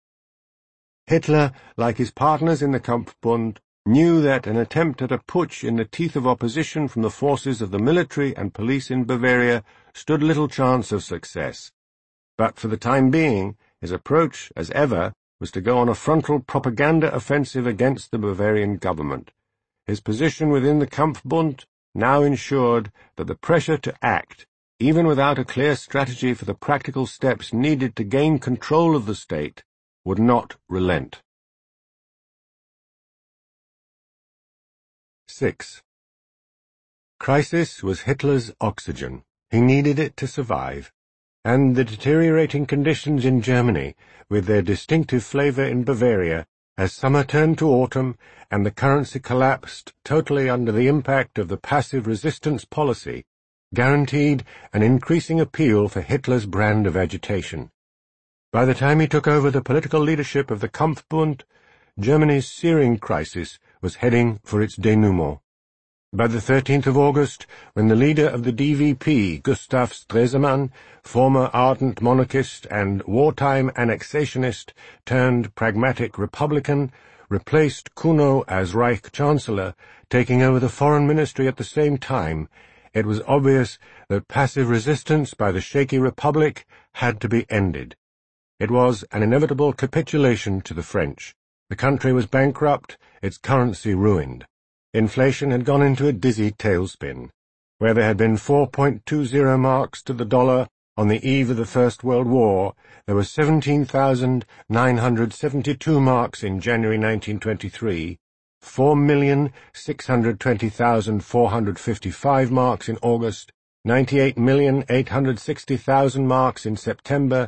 Hitler, like his partners in the Kampfbund, knew that an attempt at a putsch in the teeth of opposition from the forces of the military and police in Bavaria stood little chance of success. But for the time being, his approach, as ever, was to go on a frontal propaganda offensive against the Bavarian government. His position within the Kampfbund now ensured that the pressure to act, even without a clear strategy for the practical steps needed to gain control of the state, would not relent. 6. Crisis was Hitler's oxygen. He needed it to survive. And the deteriorating conditions in Germany, with their distinctive flavor in Bavaria, as summer turned to autumn and the currency collapsed totally under the impact of the passive resistance policy, guaranteed an increasing appeal for Hitler's brand of agitation. By the time he took over the political leadership of the Kampfbund, Germany's searing crisis was heading for its denouement. By the 13th of August, when the leader of the DVP, Gustav Stresemann, former ardent monarchist and wartime annexationist turned pragmatic Republican, replaced Kuno as Reich Chancellor, taking over the foreign ministry at the same time, it was obvious that passive resistance by the shaky Republic had to be ended. It was an inevitable capitulation to the French. The country was bankrupt, its currency ruined. Inflation had gone into a dizzy tailspin. Where there had been 4.20 marks to the dollar on the eve of the First World War, there were 17,972 marks in January 1923, 4,620,455 marks in August, 98,860,000 marks in September,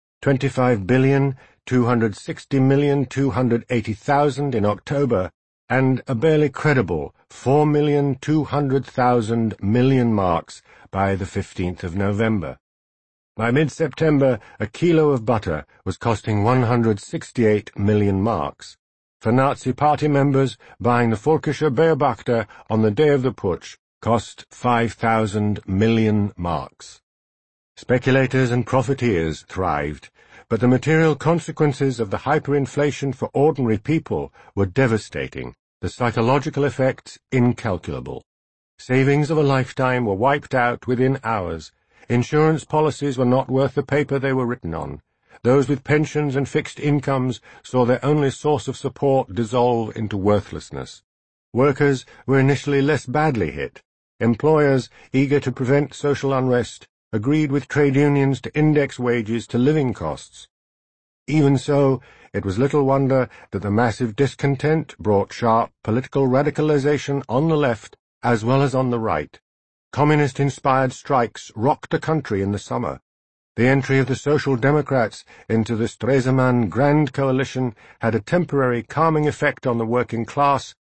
25,260,280,000 in October, and a barely credible 4,200,000 million marks by the 15th of November. By mid-September, a kilo of butter was costing 168 million marks. For Nazi Party members, buying the Völkische Beobachter on the day of the putsch cost 5,000 million marks. Speculators and profiteers thrived, but the material consequences of the hyperinflation for ordinary people were devastating, the psychological effects incalculable. Savings of a lifetime were wiped out within hours. Insurance policies were not worth the paper they were written on. Those with pensions and fixed incomes saw their only source of support dissolve into worthlessness. Workers were initially less badly hit. Employers, eager to prevent social unrest, agreed with trade unions to index wages to living costs. Even so, it was little wonder that the massive discontent brought sharp political radicalization on the left as well as on the right. Communist-inspired strikes rocked the country in the summer. The entry of the Social Democrats into the Stresemann Grand Coalition had a temporary calming effect on the working class,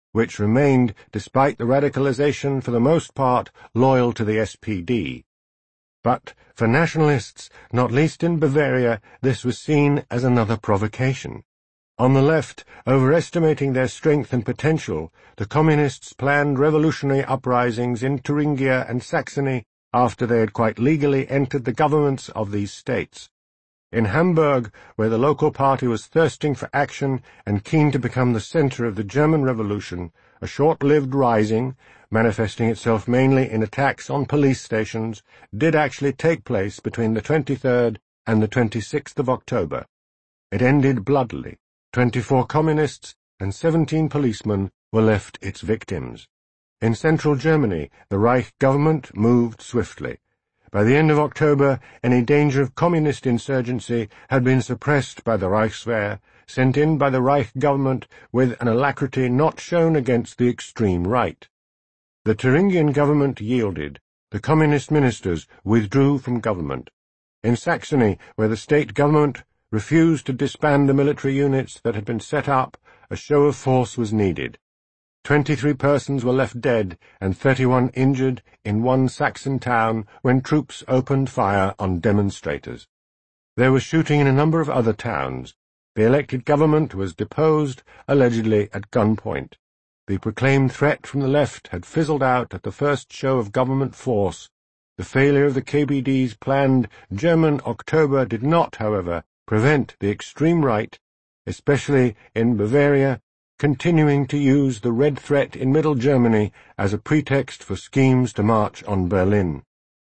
which remained, despite the radicalization, for the most part loyal to the SPD. But for nationalists, not least in Bavaria, this was seen as another provocation. On the left, overestimating their strength and potential, the Communists planned revolutionary uprisings in Thuringia and Saxony after they had quite legally entered the governments of these states. In Hamburg, where the local party was thirsting for action and keen to become the center of the German Revolution, a short-lived rising, manifesting itself mainly in attacks on police stations, did actually take place between the 23rd and the 26th of October. It ended bloodily. 24 communists and 17 policemen were left its victims. In central Germany, the Reich government moved swiftly. By the end of October, any danger of communist insurgency had been suppressed by the Reichswehr, sent in by the Reich government with an alacrity not shown against the extreme right. The Thuringian government yielded. The communist ministers withdrew from government. In Saxony, where the state government refused to disband the military units that had been set up, a show of force was needed. 23 persons were left dead and 31 injured in one Saxon town when troops opened fire on demonstrators. There was shooting in a number of other towns. The elected government was deposed, allegedly at gunpoint. The proclaimed threat from the left had fizzled out at the first show of government force. The failure of the KPD's planned German October did not, however, prevent the extreme right, especially in Bavaria, continuing to use the red threat in Middle Germany as a pretext for schemes to march on Berlin.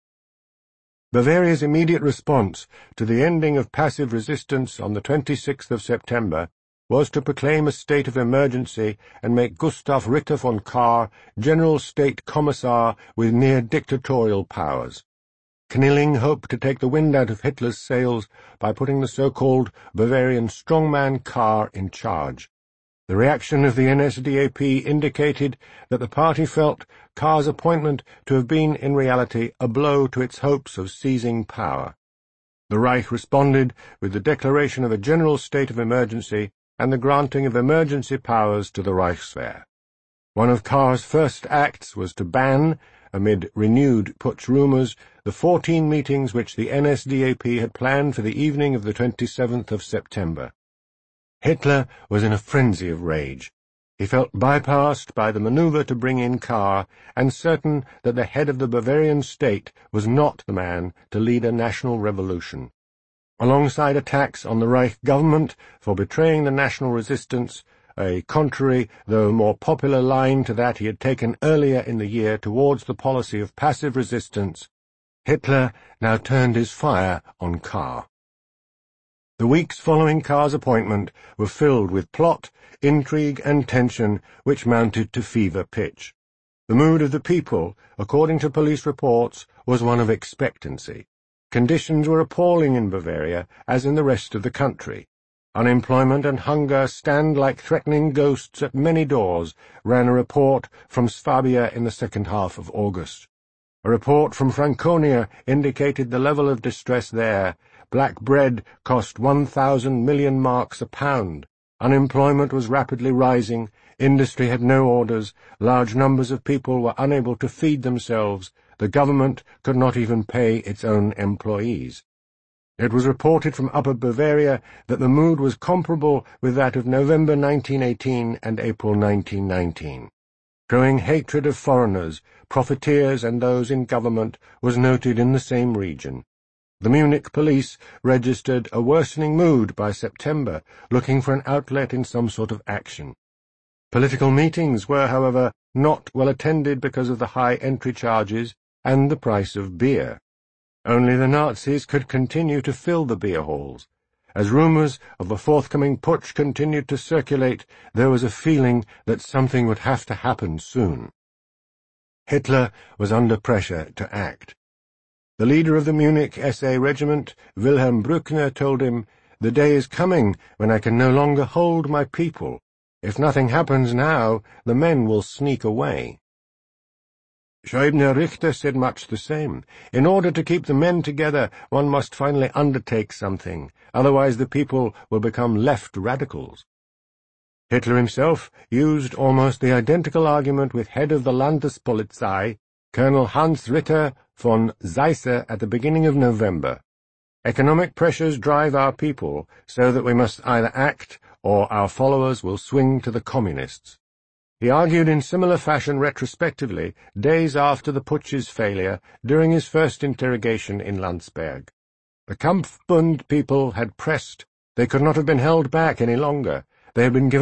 Bavaria's immediate response to the ending of passive resistance on the 26th of September was to proclaim a state of emergency and make Gustav Ritter von Kahr General State Commissar with near-dictatorial powers. Knilling hoped to take the wind out of Hitler's sails by putting the so-called Bavarian strongman Kahr in charge. The reaction of the NSDAP indicated that the party felt Kahr's appointment to have been in reality a blow to its hopes of seizing power. The Reich responded with the declaration of a general state of emergency and the granting of emergency powers to the Reichswehr. One of Kahr's first acts was to ban, amid renewed putsch rumors, the 14 meetings which the NSDAP had planned for the evening of the 27th of September. Hitler was in a frenzy of rage. He felt bypassed by the maneuver to bring in Kahr, and certain that the head of the Bavarian state was not the man to lead a national revolution. Alongside attacks on the Reich government for betraying the national resistance, a contrary, though more popular line to that he had taken earlier in the year towards the policy of passive resistance, Hitler now turned his fire on Kahr. The weeks following Kahr's appointment were filled with plot, intrigue, and tension which mounted to fever pitch. The mood of the people, according to police reports, was one of expectancy. Conditions were appalling in Bavaria, as in the rest of the country. Unemployment and hunger stand like threatening ghosts at many doors, ran a report from Swabia in the second half of August. A report from Franconia indicated the level of distress there. Black bread cost 1,000 million marks a pound. Unemployment was rapidly rising, industry had no orders, large numbers of people were unable to feed themselves, the government could not even pay its own employees. It was reported from Upper Bavaria that the mood was comparable with that of November 1918 and April 1919. Growing hatred of foreigners, profiteers and those in government was noted in the same region. The Munich police registered a worsening mood by September, looking for an outlet in some sort of action. Political meetings were, however, not well attended because of the high entry charges and the price of beer. Only the Nazis could continue to fill the beer halls. As rumors of a forthcoming putsch continued to circulate, there was a feeling that something would have to happen soon. Hitler was under pressure to act. The leader of the Munich SA regiment, Wilhelm Brückner, told him, "The day is coming when I can no longer hold my people. If nothing happens now, the men will sneak away." Scheubner-Richter said much the same. In order to keep the men together, one must finally undertake something, otherwise the people will become left radicals. Hitler himself used almost the identical argument with head of the Landespolizei, Colonel Hans Ritter von Zeisse, at the beginning of November. Economic pressures drive our people so that we must either act or our followers will swing to the communists. He argued in similar fashion retrospectively, days after the Putsch's failure, during his first interrogation in Landsberg. The Kampfbund people had pressed. They could not have been held back any longer. They had been given